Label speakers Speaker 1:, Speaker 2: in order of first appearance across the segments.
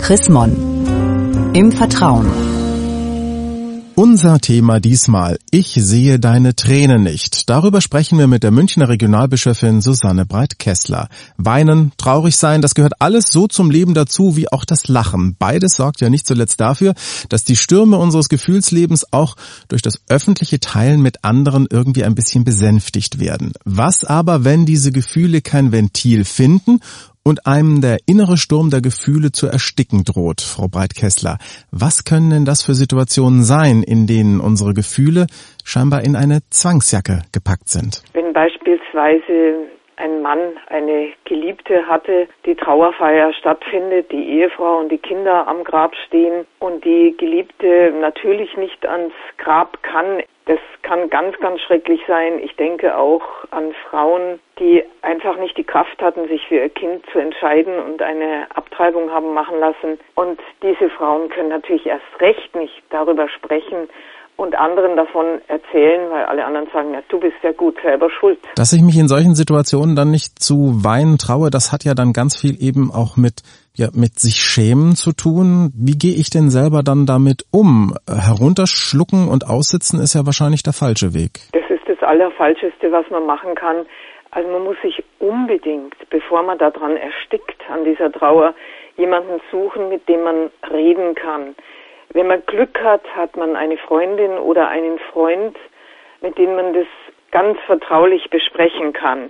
Speaker 1: Chris Mon. Im Vertrauen.
Speaker 2: Unser Thema diesmal: Ich sehe deine Tränen nicht. Darüber sprechen wir mit der Münchner Regionalbischöfin Susanne Breit-Kessler. Weinen, traurig sein, das gehört alles so zum Leben dazu wie auch das Lachen. Beides sorgt ja nicht zuletzt dafür, dass die Stürme unseres Gefühlslebens auch durch das öffentliche Teilen mit anderen irgendwie ein bisschen besänftigt werden. Was aber, wenn diese Gefühle kein Ventil finden und einem der innere Sturm der Gefühle zu ersticken droht? Frau Breit-Kessler, was können denn das für Situationen sein, in denen unsere Gefühle scheinbar in eine Zwangsjacke gepackt sind?
Speaker 3: Wenn beispielsweise ein Mann eine Geliebte hatte, die Trauerfeier stattfindet, die Ehefrau und die Kinder am Grab stehen und die Geliebte natürlich nicht ans Grab kann, das kann ganz, ganz schrecklich sein. Ich denke auch an Frauen, die einfach nicht die Kraft hatten, sich für ihr Kind zu entscheiden und eine Abtreibung haben machen lassen. Und diese Frauen können natürlich erst recht nicht darüber sprechen und anderen davon erzählen, weil alle anderen sagen, ja, du bist ja gut selber schuld.
Speaker 2: Dass ich mich in solchen Situationen dann nicht zu weinen traue, das hat ja dann ganz viel eben auch mit sich schämen zu tun. Wie gehe ich denn selber dann damit um? Herunterschlucken und aussitzen ist ja wahrscheinlich der falsche Weg.
Speaker 3: Das ist das Allerfalscheste, was man machen kann. Also man muss sich unbedingt, bevor man daran erstickt, an dieser Trauer, jemanden suchen, mit dem man reden kann. Wenn man Glück hat, hat man eine Freundin oder einen Freund, mit dem man das ganz vertraulich besprechen kann.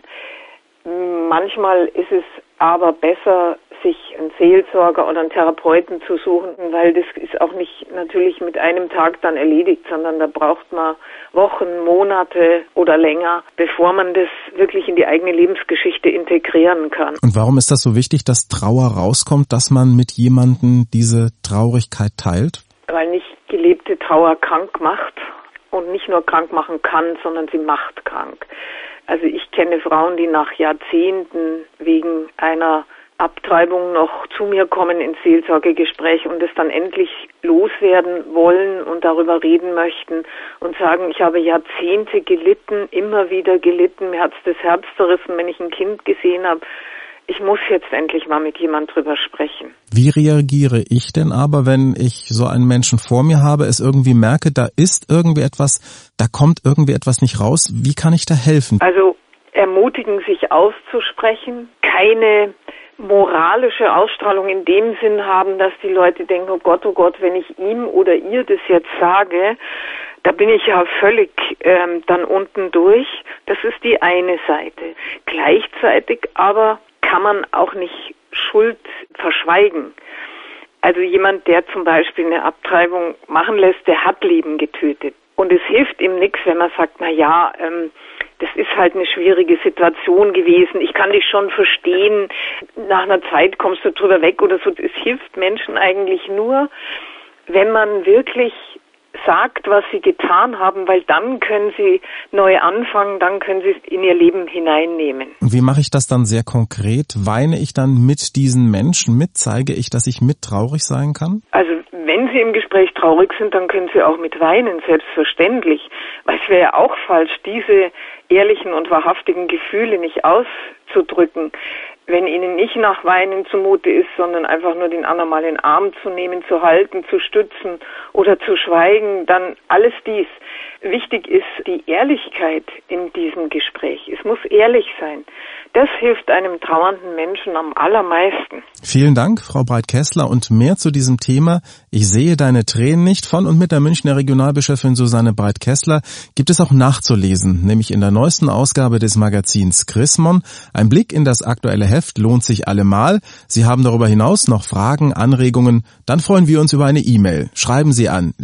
Speaker 3: Manchmal ist es aber besser, sich einen Seelsorger oder einen Therapeuten zu suchen, weil das ist auch nicht natürlich mit einem Tag dann erledigt, sondern da braucht man Wochen, Monate oder länger, bevor man das wirklich in die eigene Lebensgeschichte integrieren kann.
Speaker 2: Und warum ist das so wichtig, dass Trauer rauskommt, dass man mit jemandem diese Traurigkeit teilt?
Speaker 3: Weil nicht gelebte Trauer krank macht und nicht nur krank machen kann, sondern sie macht krank. Also ich kenne Frauen, die nach Jahrzehnten wegen einer Abtreibung noch zu mir kommen ins Seelsorgegespräch und es dann endlich loswerden wollen und darüber reden möchten und sagen, ich habe Jahrzehnte gelitten, immer wieder gelitten, mir hat's das Herz zerrissen, wenn ich ein Kind gesehen habe. Ich muss jetzt endlich mal mit jemand drüber sprechen.
Speaker 2: Wie reagiere ich denn aber, wenn ich so einen Menschen vor mir habe, es irgendwie merke, da ist irgendwie etwas, da kommt irgendwie etwas nicht raus? Wie kann ich da helfen?
Speaker 3: Also ermutigen, sich auszusprechen, keine moralische Ausstrahlung in dem Sinn haben, dass die Leute denken, oh Gott, wenn ich ihm oder ihr das jetzt sage, da bin ich ja völlig dann unten durch. Das ist die eine Seite. Gleichzeitig aber kann man auch nicht Schuld verschweigen. Also jemand, der zum Beispiel eine Abtreibung machen lässt, der hat Leben getötet. Und es hilft ihm nichts, wenn man sagt, na ja, das ist halt eine schwierige Situation gewesen. Ich kann dich schon verstehen. Nach einer Zeit kommst du drüber weg oder so. Es hilft Menschen eigentlich nur, wenn man wirklich sagt, was sie getan haben, weil dann können sie neu anfangen, dann können sie es in ihr Leben hineinnehmen.
Speaker 2: Und wie mache ich das dann sehr konkret? Weine ich dann mit diesen Menschen mit? Zeige ich, dass ich mit traurig sein kann?
Speaker 3: Also wenn sie im Gespräch traurig sind, dann können sie auch mit weinen, selbstverständlich. Weil es wäre ja auch falsch, diese ehrlichen und wahrhaftigen Gefühle nicht auszudrücken. Wenn ihnen nicht nach Weinen zumute ist, sondern einfach nur den anderen mal in den Arm zu nehmen, zu halten, zu stützen oder zu schweigen, dann alles dies. Wichtig ist die Ehrlichkeit in diesem Gespräch. Es muss ehrlich sein. Das hilft einem trauernden Menschen am allermeisten.
Speaker 2: Vielen Dank, Frau Breit-Kessler. Und mehr zu diesem Thema, ich sehe deine Tränen nicht, von und mit der Münchner Regionalbischöfin Susanne Breit-Kessler, gibt es auch nachzulesen, nämlich in der neuesten Ausgabe des Magazins Chris Mon. Ein Blick in das aktuelle Heft lohnt sich allemal. Sie haben darüber hinaus noch Fragen, Anregungen, dann freuen wir uns über eine E-Mail. Schreiben Sie an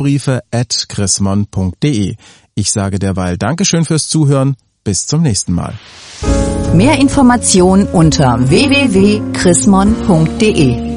Speaker 2: leserbriefe@chrismon.de. Ich sage derweil Dankeschön fürs Zuhören. Bis zum nächsten Mal.
Speaker 1: Mehr Informationen unter www.chrismon.de